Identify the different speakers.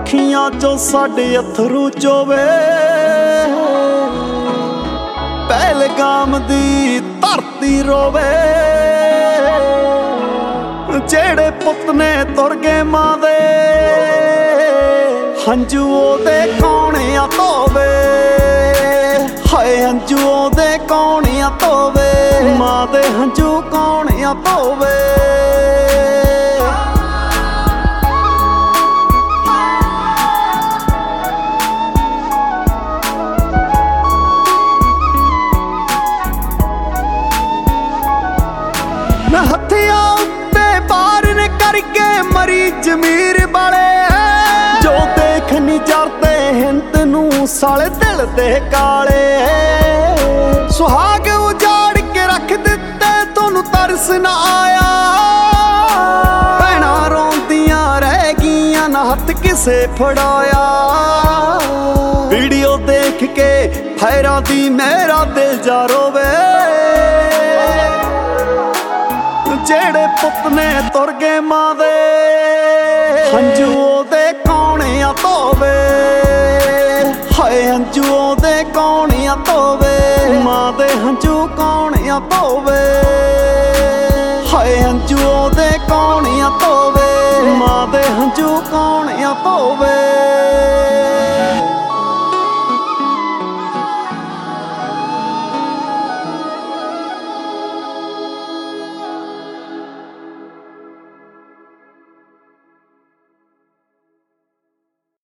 Speaker 1: ਅੱਖੀਆਂ ਚੋਂ ਸਾਡੇ ਅਥਰੂ ਚੋਵੇ। ਪਹਿਲਗਾਮ ਦੀ ਧਰਤੀ ਰੋਵੇ। ਜਿਹੜੇ ਪੁੱਤ ਨੇ ਤੁਰ ਗਏ ਮਾਂ ਦੇ, ਹੰਝੂ ਉਹਦੇ ਕੌਣ ਆ ਧੋਵੇ। ਹਾਏ ਹੰਝੂ ਉਹਦੇ ਕੌਣ ਆ ਧੋਵੇ। ਮਾਂ ਦੇ ਹੰਝੂ ਕੌਣ ਆ ਧੋਵੇ। ਹੱਥਿਆਂ ਉੱਤੇ ਬਾਰਨ ਕਰਕੇ ਮਰੀ ਜ਼ਮੀਰ ਵਾਲੇ, ਜੋ ਦੇਖ ਨੀ ਜਰਦੇ ਹਿੰਦ ਨੂੰ ਸਾਲੇ ਦਿਲ ਦੇ ਕਾਲੇ। ਸੁਹਾਗ ਉਜਾੜ ਕੇ ਰੱਖ ਦਿੱਤੇ ਤੁਹਾਨੂੰ ਤਰਸ ਨਾ ਆਇਆ। ਭੈਣਾਂ ਰੋਂਦੀਆਂ ਰਹਿ ਗਈਆਂ ਨਾ ਹੱਥ ਕਿਸੇ ਫੜਾਇਆ। ਵੀਡੀਓ ਦੇਖ ਕੇ ਫੈਰਾਂ ਦੀ ਮੇਰਾ ਦਿਲ ਜਾ ਰੋਵੇ। ਜਿਹੜੇ ਪੁੱਤ ਨੇ ਤੁਰ ਗਏ ਮਾਂ ਦੇ, ਹੰਝੂ ਉਹਦੇ ਕੌਣ ਆ ਧੋਵੇ। ਹਾਏ ਹੰਝੂ